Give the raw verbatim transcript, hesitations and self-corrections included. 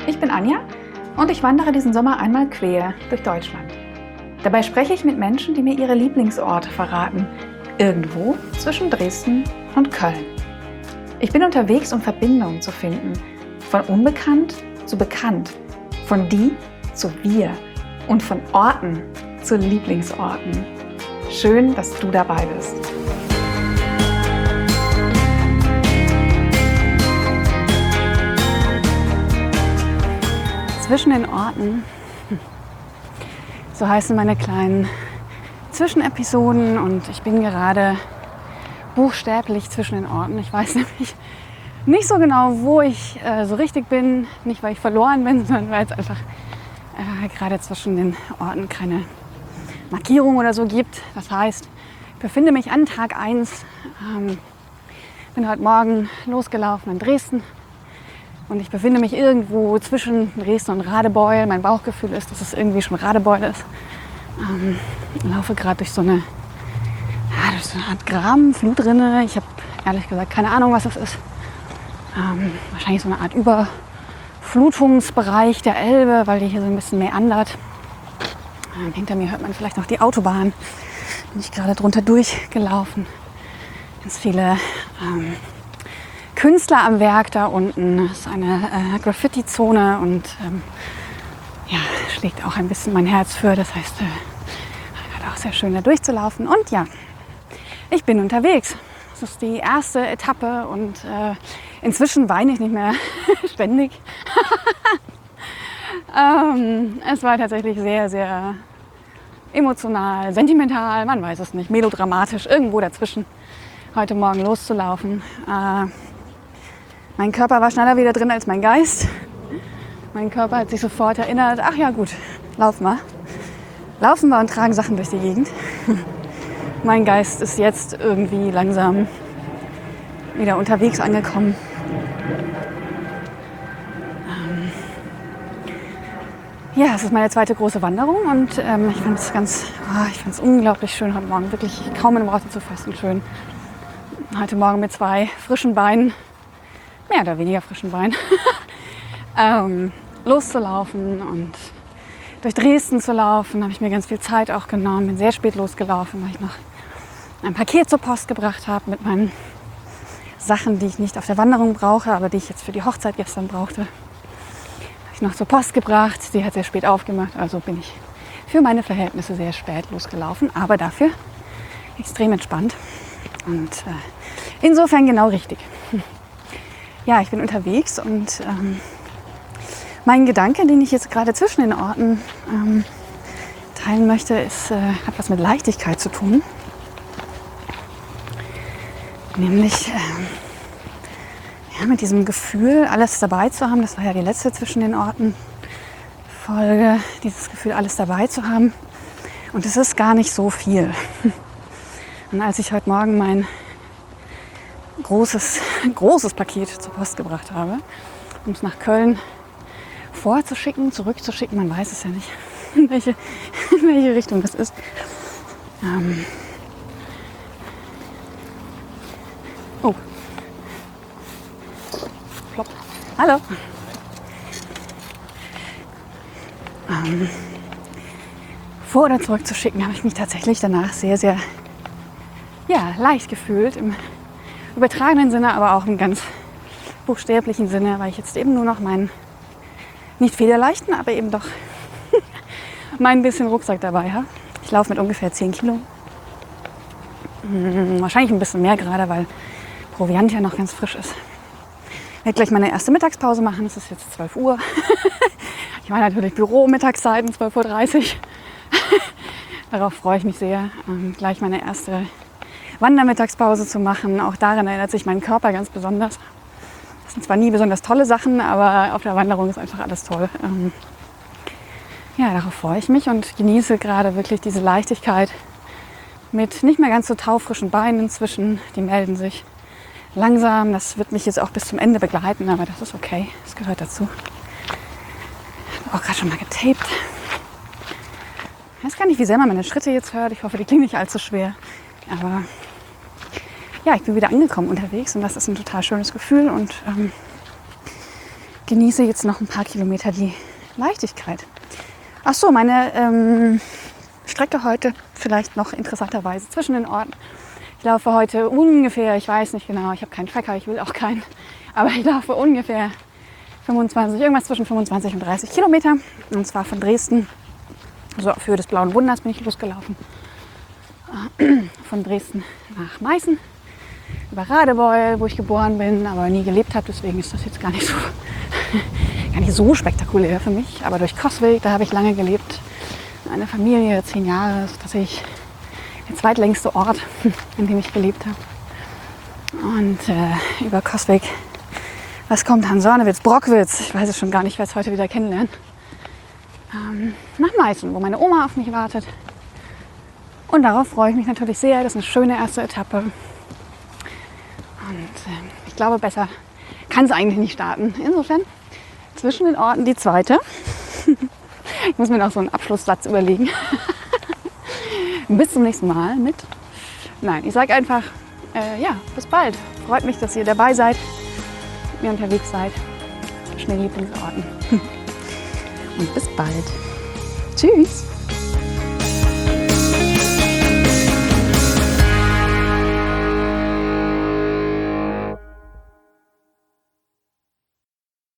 Ich bin Anja und ich wandere diesen Sommer einmal quer durch Deutschland. Dabei spreche ich mit Menschen, die mir ihre Lieblingsorte verraten, irgendwo zwischen Dresden und Köln. Ich bin unterwegs, um Verbindungen zu finden, von unbekannt zu bekannt, von die zu wir und von Orten zu Lieblingsorten. Schön, dass du dabei bist. Zwischen den Orten, so heißen meine kleinen Zwischenepisoden, und ich bin gerade buchstäblich zwischen den Orten. Ich weiß nämlich nicht so genau, wo ich äh, so richtig bin, nicht weil ich verloren bin, sondern weil es einfach äh, gerade zwischen den Orten keine Markierung oder so gibt. Das heißt, ich befinde mich an Tag eins, ähm, bin heute Morgen losgelaufen in Dresden. Und ich befinde mich irgendwo zwischen Dresden und Radebeul. Mein Bauchgefühl ist, dass es irgendwie schon Radebeul ist. Ähm, ich laufe gerade durch so eine, ja, durch so eine Art Graben, Flutrinne. Ich habe ehrlich gesagt keine Ahnung, was das ist. Ähm, wahrscheinlich so eine Art Überflutungsbereich der Elbe, weil die hier so ein bisschen meandert. Ähm, hinter mir hört man vielleicht noch die Autobahn. Bin ich gerade drunter durchgelaufen. Ganz viele ähm, Künstler am Werk da unten. Das ist eine äh, Graffiti-Zone und ähm, ja, schlägt auch ein bisschen mein Herz für. Das heißt, äh, hat auch sehr schön da durchzulaufen. Und ja, ich bin unterwegs. Das ist die erste Etappe und äh, inzwischen weine ich nicht mehr ständig. ähm, es war tatsächlich sehr, sehr emotional, sentimental, man weiß es nicht, melodramatisch, irgendwo dazwischen, heute Morgen loszulaufen. Äh, Mein Körper war schneller wieder drin als mein Geist. Mein Körper hat sich sofort erinnert, ach ja gut, lauf mal. Laufen wir und tragen Sachen durch die Gegend. Mein Geist ist jetzt irgendwie langsam wieder unterwegs angekommen. Ähm ja, es ist meine zweite große Wanderung und ähm, ich fand es ganz, oh, ich fand es unglaublich schön heute Morgen, wirklich kaum in Worte zu fassen schön. Heute Morgen mit zwei frischen Beinen, mehr oder weniger frischen Beinen, ähm, loszulaufen und durch Dresden zu laufen. Da habe ich mir ganz viel Zeit auch genommen, bin sehr spät losgelaufen, weil ich noch ein Paket zur Post gebracht habe mit meinen Sachen, die ich nicht auf der Wanderung brauche, aber die ich jetzt für die Hochzeit gestern brauchte. Habe ich noch zur Post gebracht, die hat sehr spät aufgemacht, also bin ich für meine Verhältnisse sehr spät losgelaufen, aber dafür extrem entspannt und äh, insofern genau richtig. Ja, ich bin unterwegs und ähm, mein Gedanke, den ich jetzt gerade zwischen den Orten ähm, teilen möchte, ist, äh, hat was mit Leichtigkeit zu tun. Nämlich ähm, ja, mit diesem Gefühl, alles dabei zu haben. Das war ja die letzte zwischen den Orten Folge, dieses Gefühl, alles dabei zu haben. Und es ist gar nicht so viel. Und als ich heute Morgen mein großes, großes Paket zur Post gebracht habe, um es nach Köln vorzuschicken, zurückzuschicken, man weiß es ja nicht, in welche, in welche Richtung das ist. Ähm oh. Plopp. Hallo. Ähm vor- oder zurückzuschicken, habe ich mich tatsächlich danach sehr, sehr ja, leicht gefühlt, im übertragenen Sinne, aber auch im ganz buchstäblichen Sinne, weil ich jetzt eben nur noch meinen, nicht federleichten, aber eben doch mein bisschen Rucksack dabei habe. Ich laufe mit ungefähr zehn Kilo. Hm, wahrscheinlich ein bisschen mehr gerade, weil Proviant ja noch ganz frisch ist. Ich werde gleich meine erste Mittagspause machen. Es ist jetzt zwölf Uhr. Ich mache natürlich Büro-Mittagszeiten, zwölf Uhr dreißig. Darauf freue ich mich sehr, ähm, gleich meine erste Wandermittagspause zu machen. Auch daran erinnert sich mein Körper ganz besonders. Das sind zwar nie besonders tolle Sachen, aber auf der Wanderung ist einfach alles toll. Ähm ja, darauf freue ich mich und genieße gerade wirklich diese Leichtigkeit mit nicht mehr ganz so taufrischen Beinen inzwischen. Die melden sich langsam. Das wird mich jetzt auch bis zum Ende begleiten, aber das ist okay. Das gehört dazu. Ich habe auch gerade schon mal getaped. Ich weiß gar nicht, wie sehr man meine Schritte jetzt hört. Ich hoffe, die klingen nicht allzu schwer. Aber ja, ich bin wieder angekommen unterwegs und das ist ein total schönes Gefühl. Und ähm, genieße jetzt noch ein paar Kilometer die Leichtigkeit. Ach so, meine ähm, Strecke heute vielleicht noch interessanterweise zwischen den Orten. Ich laufe heute ungefähr, ich weiß nicht genau, ich habe keinen Tracker, ich will auch keinen, aber ich laufe ungefähr fünfundzwanzig, irgendwas zwischen fünfundzwanzig und dreißig Kilometer. Und zwar von Dresden, so auf Höhe des Blauen Wunders bin ich losgelaufen. Von Dresden nach Meißen, über Radebeul, wo ich geboren bin, aber nie gelebt habe. Deswegen ist das jetzt gar nicht so, gar nicht so spektakulär für mich. Aber durch Coswig, da habe ich lange gelebt. Eine Familie, zehn Jahre, das ist tatsächlich der zweitlängste Ort, in dem ich gelebt habe. Und äh, über Coswig, was kommt dann? Sornewitz, Brockwitz, ich weiß es schon gar nicht, ich werde es heute wieder kennenlernen. Ähm, nach Meißen, wo meine Oma auf mich wartet. Und darauf freue ich mich natürlich sehr. Das ist eine schöne erste Etappe. Und äh, ich glaube, besser kann es eigentlich nicht starten. Insofern zwischen den Orten die zweite. Ich muss mir noch so einen Abschlusssatz überlegen. Bis zum nächsten Mal mit. Nein, ich sage einfach, äh, ja, bis bald. Freut mich, dass ihr dabei seid, mit mir unterwegs seid. Zwischen den Lieblingsorten. Und bis bald. Tschüss.